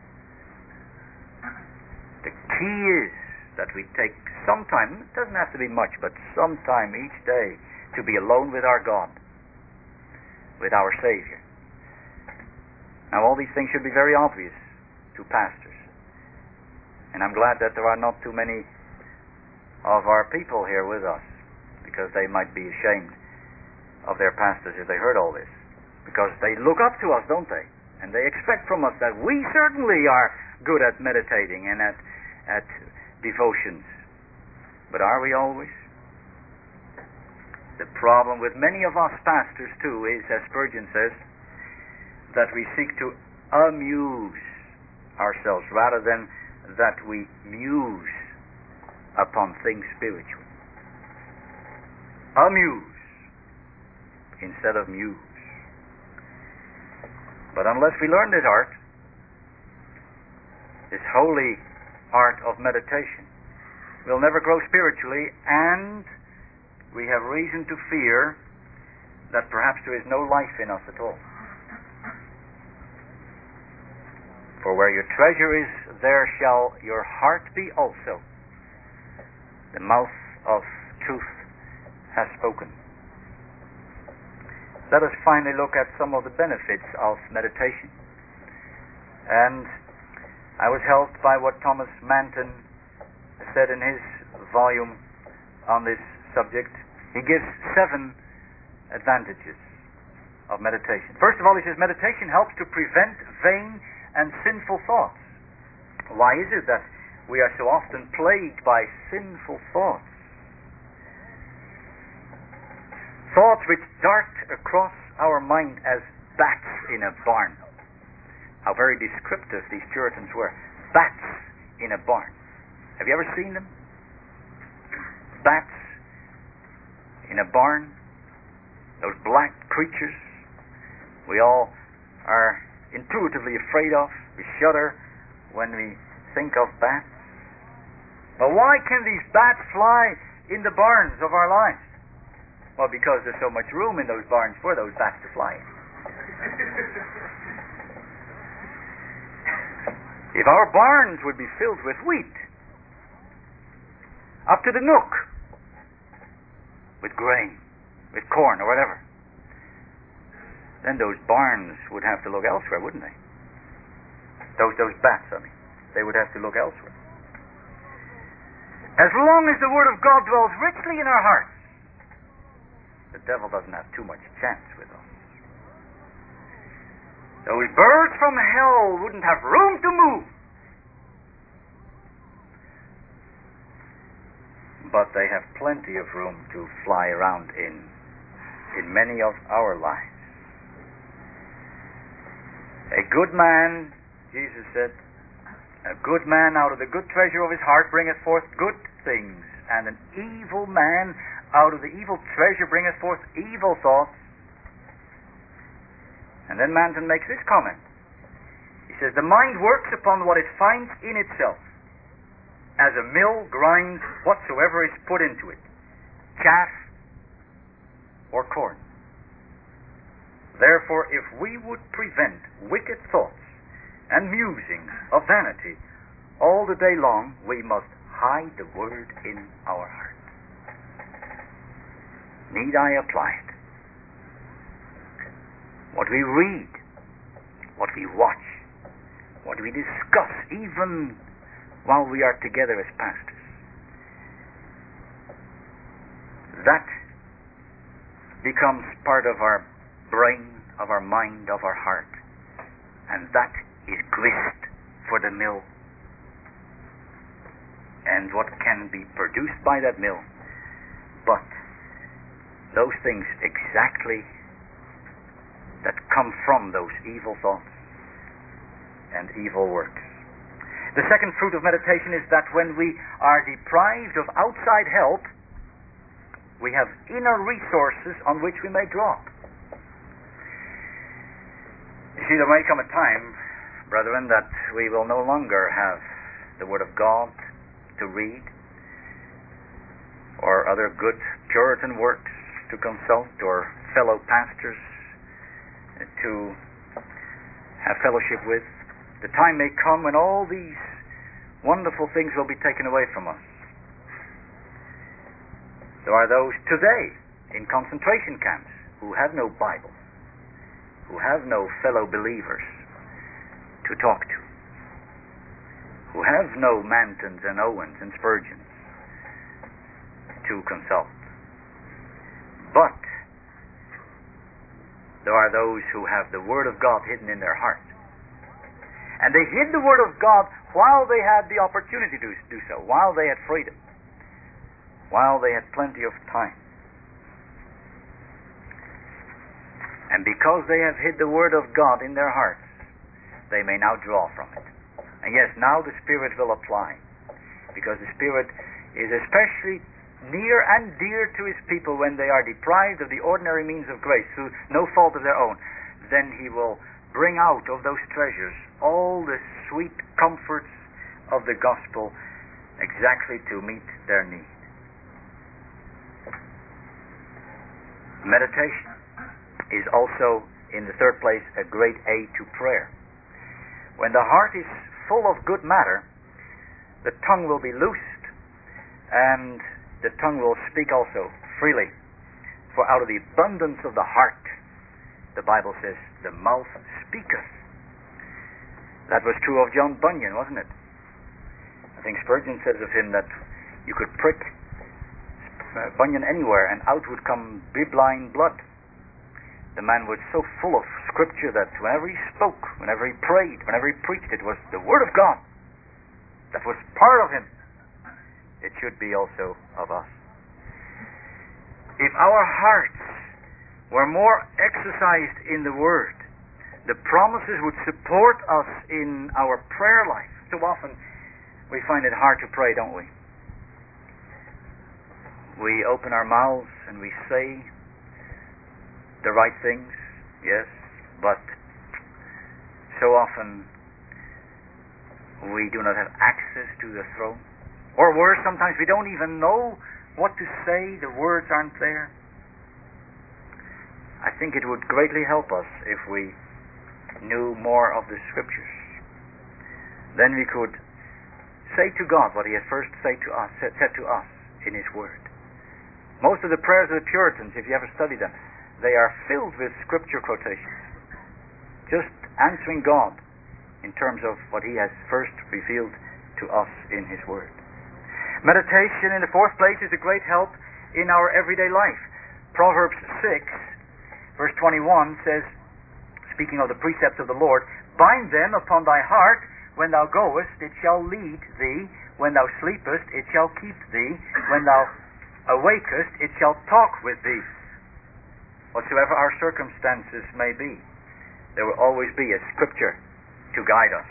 The key is that we take some time, it doesn't have to be much, but some time each day to be alone with our God, with our Savior. Now, all these things should be very obvious to pastors. And I'm glad that there are not too many of our people here with us, because they might be ashamed of their pastors if they heard all this. Because they look up to us, don't they? And they expect from us that we certainly are good at meditating and at, at devotions. But are we always? The problem with many of us pastors, too, is, as Spurgeon says, that we seek to amuse ourselves rather than that we muse upon things spiritual. Amuse instead of muse. But unless we learn this art, this holy art of meditation, we'll never grow spiritually, and we have reason to fear that perhaps there is no life in us at all. For where your treasure is, there shall your heart be also. The mouth of truth has spoken. Let us finally look at some of the benefits of meditation. And I was helped by what Thomas Manton said in his volume on this subject. He gives seven advantages of meditation. First of all, he says meditation helps to prevent vain and sinful thoughts. Why is it that we are so often plagued by sinful thoughts? Thoughts which dart across our mind as bats in a barn. How very descriptive these Puritans were. Bats in a barn. Have you ever seen them? Bats in a barn. Those black creatures we all are intuitively afraid of. We shudder when we think of bats. But why can these bats fly in the barns of our lives? Well, because there's so much room in those barns for those bats to fly in. If our barns would be filled with wheat, up to the nook, with grain, with corn or whatever, then those barns would have to look elsewhere, wouldn't they? Those those bats, I mean. They would have to look elsewhere. As long as the Word of God dwells richly in our hearts, the devil doesn't have too much chance with us. Those birds from hell wouldn't have room to move. But they have plenty of room to fly around in, in many of our lives. A good man, Jesus said, a good man out of the good treasure of his heart bringeth forth good things, and an evil man out of the evil treasure bringeth forth evil thoughts. And then Manton makes this comment. He says, the mind works upon what it finds in itself, as a mill grinds whatsoever is put into it, chaff or corn. Therefore, if we would prevent wicked thoughts and musings of vanity all the day long, we must hide the Word in our heart. Need I apply it? What we read, what we watch, what we discuss, even while we are together as pastors, that becomes part of our brain, of our mind, of our heart, and that is grist for the mill. And what can be produced by that mill but those things exactly that come from those evil thoughts and evil works. The second fruit of meditation is that when we are deprived of outside help, we have inner resources on which we may draw. You see, there may come a time, brethren, that we will no longer have the Word of God to read, or other good Puritan works to consult, or fellow pastors to have fellowship with. The time may come when all these wonderful things will be taken away from us. There are those today in concentration camps who have no Bible, who have no fellow believers to talk to, who have no Mantons and Owens and Spurgeons to consult. But there are those who have the Word of God hidden in their heart. And they hid the Word of God while they had the opportunity to do so, while they had freedom, while they had plenty of time. And because they have hid the Word of God in their hearts, they may now draw from it. And yes, now the Spirit will apply, because the Spirit is especially near and dear to his people when they are deprived of the ordinary means of grace through no fault of their own, then he will bring out of those treasures all the sweet comforts of the gospel exactly to meet their need. Meditation is also, in the third place, a great aid to prayer. When the heart is full of good matter, the tongue will be loosed, and the tongue will speak also freely. For out of the abundance of the heart, the Bible says, the mouth speaketh. That was true of John Bunyan, wasn't it? I think Spurgeon says of him that you could prick uh, Bunyan anywhere and out would come bibline blood. The man was so full of Scripture that whenever he spoke, whenever he prayed, whenever he preached, it was the Word of God. That was part of him. It should be also of us. If our hearts were more exercised in the Word, the promises would support us in our prayer life. So often we find it hard to pray, don't we? We open our mouths and we say the right things, yes, but so often we do not have access to the throne. Or worse, sometimes we don't even know what to say, the words aren't there. I think it would greatly help us if we knew more of the Scriptures. Then we could say to God what He has first said to us, said to us in His Word. Most of the prayers of the Puritans, if you ever study them, they are filled with Scripture quotations. Just answering God in terms of what He has first revealed to us in His Word. Meditation, in the fourth place, is a great help in our everyday life. Proverbs six, verse twenty-one says, speaking of the precepts of the Lord, bind them upon thy heart. When thou goest, it shall lead thee. When thou sleepest, it shall keep thee. When thou awakest, it shall talk with thee. Whatsoever our circumstances may be, there will always be a Scripture to guide us.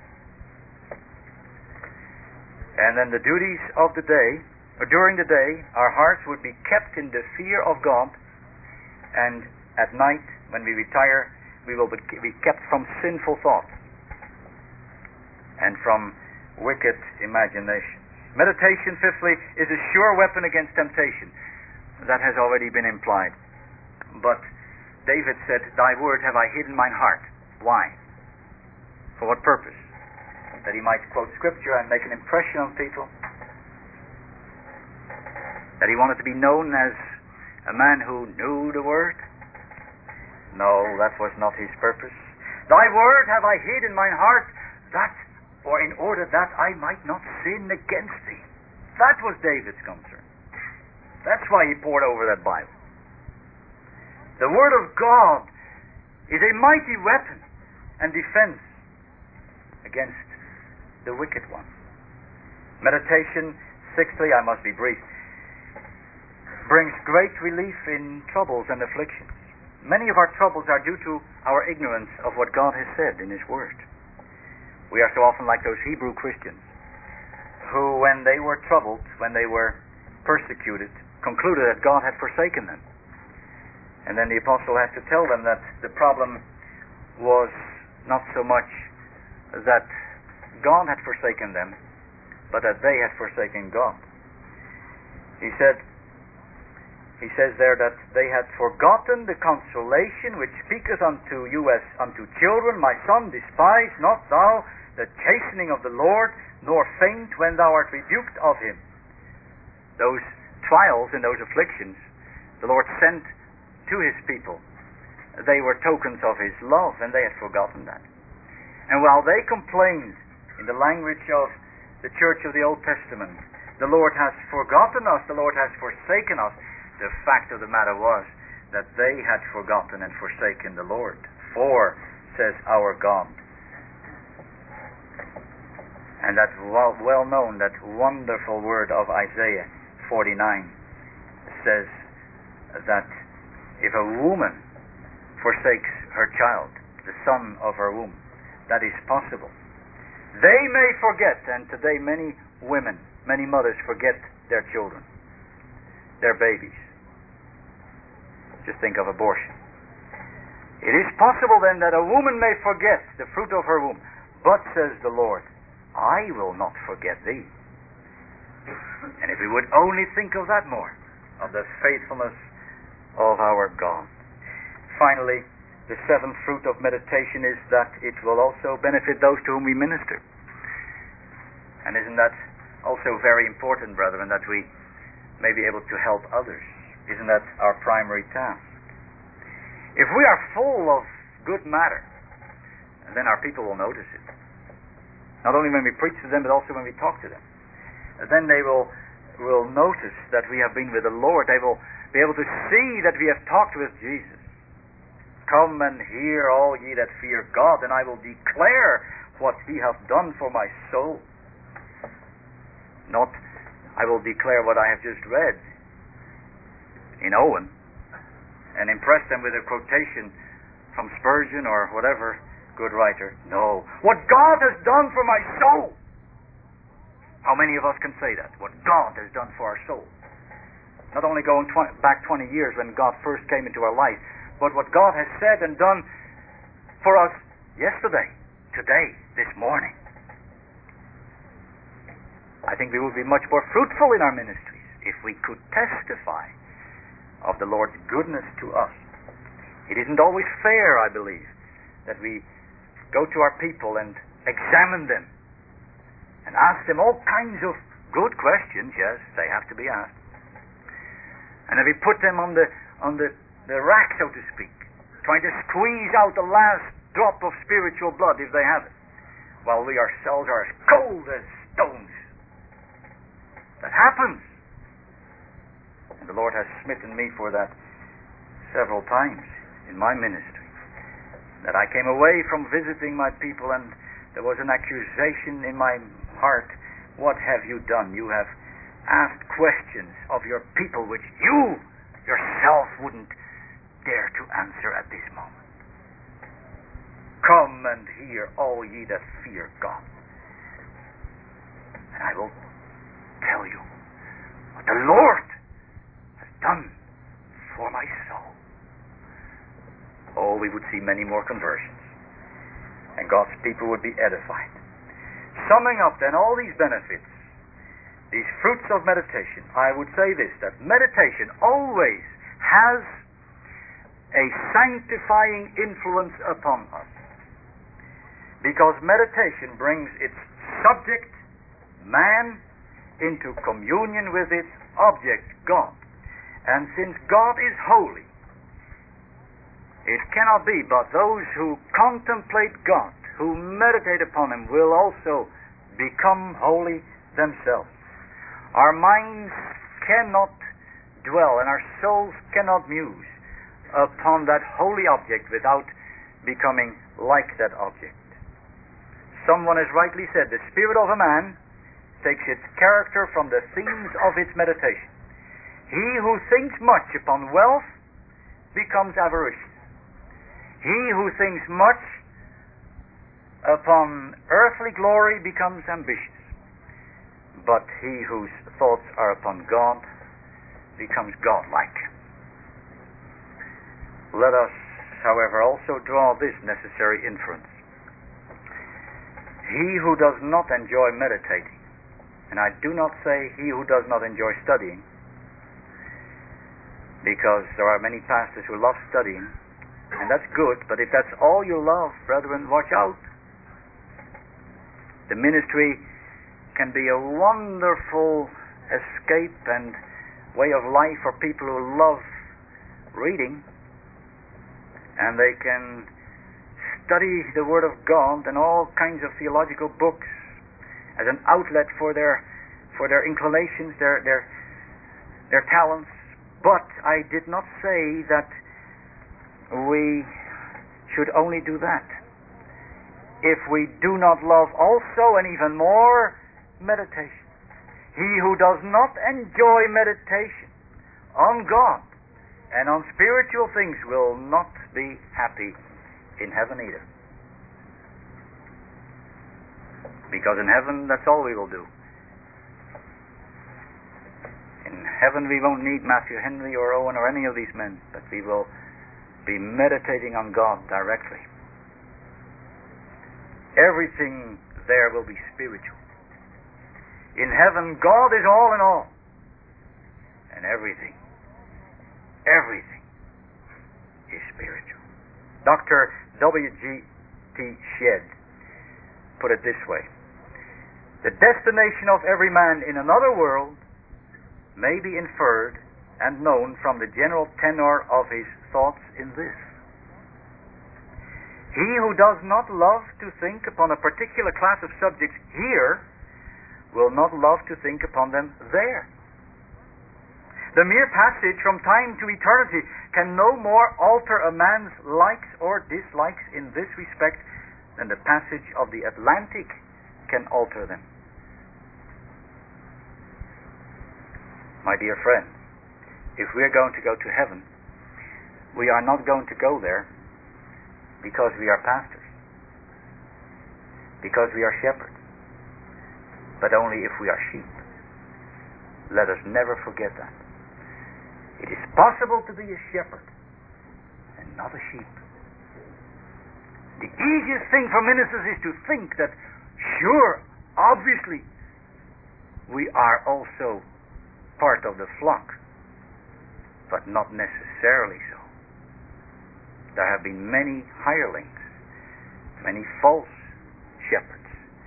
And then the duties of the day, or during the day, our hearts would be kept in the fear of God, and at night, when we retire, we will be kept from sinful thoughts and from wicked imaginations. Meditation, fifthly, is a sure weapon against temptation. That has already been implied. But David said, thy word have I hid in mine heart. Why? For what purpose? That he might quote Scripture and make an impression on people? That he wanted to be known as a man who knew the Word? No, that was not his purpose. Thy word have I hid in mine heart, that, or in order that I might not sin against thee. That was David's concern. That's why he pored over that Bible. The Word of God is a mighty weapon and defense against the wicked one. Meditation, sixthly, I must be brief, brings great relief in troubles and afflictions. Many of our troubles are due to our ignorance of what God has said in His Word. We are so often like those Hebrew Christians who, when they were troubled, when they were persecuted, concluded that God had forsaken them. And then the apostle has to tell them that the problem was not so much that God had forsaken them, but that they had forsaken God. He said, he says there that they had forgotten the consolation which speaketh unto you as unto children. My son, despise not thou the chastening of the Lord, nor faint when thou art rebuked of Him. Those trials and those afflictions the Lord sent to His people, they were tokens of His love, and they had forgotten that. And while they complained in the language of the church of the Old Testament, the Lord has forgotten us, the Lord has forsaken us, the fact of the matter was that they had forgotten and forsaken the Lord. For, says our God, and that well, well known, that wonderful word of Isaiah forty-nine says that if a woman forsakes her child, the son of her womb, that is possible. They may forget, and today many women, many mothers forget their children, their babies. Just think of abortion. It is possible then that a woman may forget the fruit of her womb, but, says the Lord, I will not forget thee. And if we would only think of that more, of the faithfulness of our God. Finally, the seventh fruit of meditation is that it will also benefit those to whom we minister. And isn't that also very important, brethren, that we may be able to help others? Isn't that our primary task? If we are full of good matter, then our people will notice it. Not only when we preach to them, but also when we talk to them. Then they will will notice that we have been with the Lord. They will be able to see that we have talked with Jesus. Come and hear, all ye that fear God, and I will declare what he hath done for my soul. Not, I will declare what I have just read in Owen, and impress them with a quotation from Spurgeon or whatever good writer. No. What God has done for my soul. How many of us can say that? What God has done for our soul. Not only going tw- back twenty years when God first came into our life, but what God has said and done for us yesterday, today, this morning. I think we would be much more fruitful in our ministries if we could testify of the Lord's goodness to us. It isn't always fair, I believe, that we go to our people and examine them and ask them all kinds of good questions. Yes, they have to be asked. And then we put them on the on the, the rack, so to speak, trying to squeeze out the last drop of spiritual blood if they have it, while we ourselves are as cold as stones. That happens. And the Lord has smitten me for that several times in my ministry. That I came away from visiting my people and there was an accusation in my heart. What have you done? You have asked questions of your people which you yourself wouldn't dare to answer at this moment. Come and hear, all ye that fear God. And I will tell you what the Lord has done for my soul. Oh, we would see many more conversions, and God's people would be edified. Summing up then all these benefits, these fruits of meditation, I would say this, that meditation always has a sanctifying influence upon us. Because meditation brings its subject, man, into communion with its object, God. And since God is holy, it cannot be but those who contemplate God, who meditate upon Him, will also become holy themselves. Our minds cannot dwell and our souls cannot muse upon that holy object without becoming like that object. Someone has rightly said, the spirit of a man takes its character from the themes of its meditation. He who thinks much upon wealth becomes avaricious. He who thinks much upon earthly glory becomes ambitious. But he whose thoughts are upon God becomes godlike. Let us, however, also draw this necessary inference. He who does not enjoy meditating, and I do not say he who does not enjoy studying, because there are many pastors who love studying, and that's good, but if that's all you love, brethren, watch out. The ministry can be a wonderful escape and way of life for people who love reading, and they can study the Word of God and all kinds of theological books as an outlet for their for their inclinations, their their their talents. But I did not say that we should only do that. If we do not love also and even more meditation, he who does not enjoy meditation on God and on spiritual things will not be happy in heaven either. Because in heaven, that's all we will do. heaven we won't need Matthew Henry or Owen or any of these men, but we will be meditating on God directly. Everything there will be spiritual. In heaven, God is all in all. And everything, everything is spiritual. Doctor W G T Shedd put it this way: the destination of every man in another world may be inferred and known from the general tenor of his thoughts in this. He who does not love to think upon a particular class of subjects here will not love to think upon them there. The mere passage from time to eternity can no more alter a man's likes or dislikes in this respect than the passage of the Atlantic can alter them. My dear friends, if we are going to go to heaven, we are not going to go there because we are pastors, because we are shepherds, but only if we are sheep. Let us never forget that. It is possible to be a shepherd and not a sheep. The easiest thing for ministers is to think that, sure, obviously, we are also part of the flock, but not necessarily so. There have been many hirelings, many false shepherds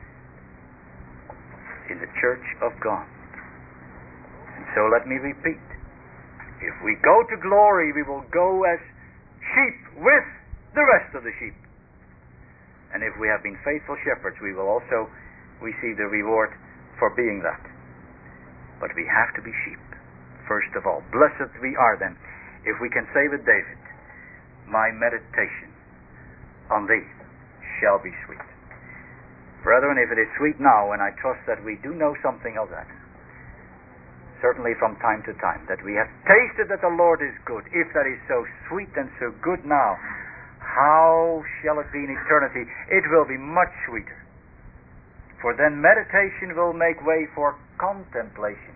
in the church of God. And so let me repeat, if we go to glory, we will go as sheep with the rest of the sheep. And if we have been faithful shepherds, we will also receive the reward for being that. But we have to be sheep, first of all. Blessed we are then, if we can say with David, my meditation on thee shall be sweet. Brethren, if it is sweet now, and I trust that we do know something of that, certainly from time to time, that we have tasted that the Lord is good, if that is so sweet and so good now, how shall it be in eternity? It will be much sweeter. For then meditation will make way for contemplation,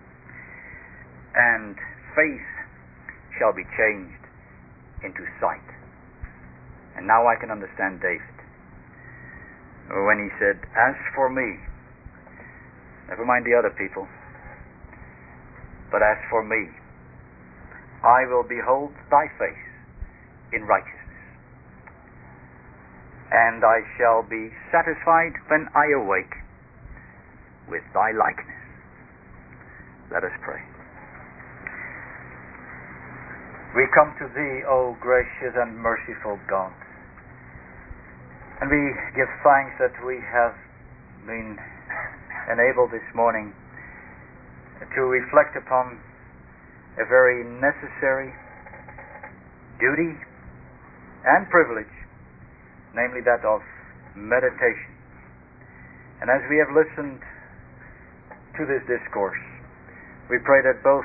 and faith shall be changed into sight. And now I can understand David when he said, as for me, never mind the other people, but as for me, I will behold thy face in righteousness, and I shall be satisfied when I awake with thy likeness. Let us pray. We come to thee, O gracious and merciful God, and we give thanks that we have been enabled this morning to reflect upon a very necessary duty and privilege, namely that of meditation. And as we have listened to this discourse, we pray that both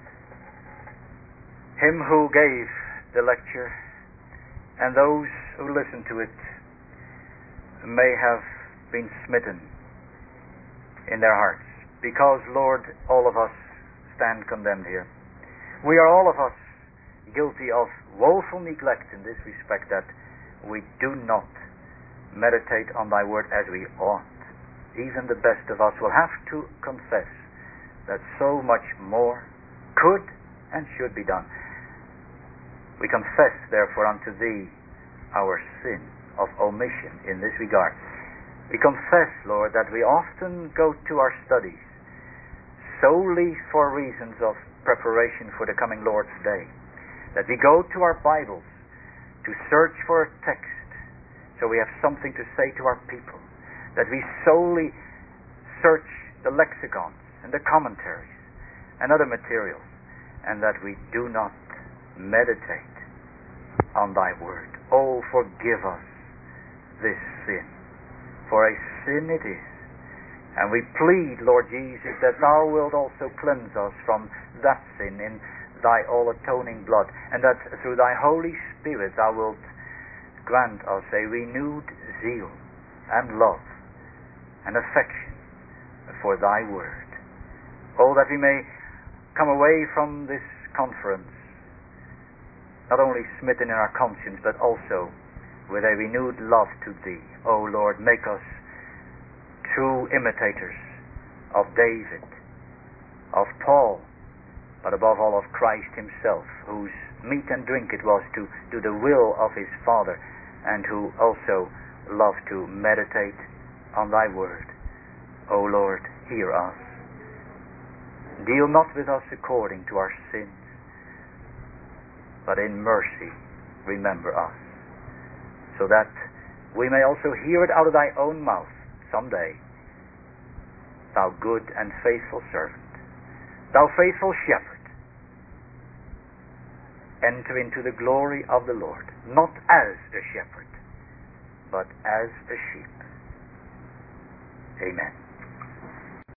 him who gave the lecture and those who listened to it may have been smitten in their hearts, because, Lord, all of us stand condemned here. We are all of us guilty of woeful neglect in this respect, that we do not meditate on thy word as we ought. Even the best of us will have to confess that so much more could and should be done. We confess, therefore, unto thee our sin of omission in this regard. We confess, Lord, that we often go to our studies solely for reasons of preparation for the coming Lord's Day, that we go to our Bibles to search for a text so we have something to say to our people, that we solely search the lexicons and the commentaries and other materials, and that we do not meditate on thy word. Oh, forgive us this sin, for a sin it is. And we plead, Lord Jesus, that thou wilt also cleanse us from that sin in thy all-atoning blood, and that through thy Holy Spirit thou wilt grant us a renewed zeal and love and affection for thy word. Oh, that we may come away from this conference not only smitten in our conscience, but also with a renewed love to Thee. O Lord, make us true imitators of David, of Paul, but above all of Christ Himself, whose meat and drink it was to do the will of His Father, and who also loved to meditate on Thy Word. O Lord, hear us. Deal not with us according to our sins, but in mercy remember us, so that we may also hear it out of Thy own mouth someday. Thou good and faithful servant, Thou faithful shepherd, enter into the glory of the Lord, not as a shepherd, but as a sheep. Amen.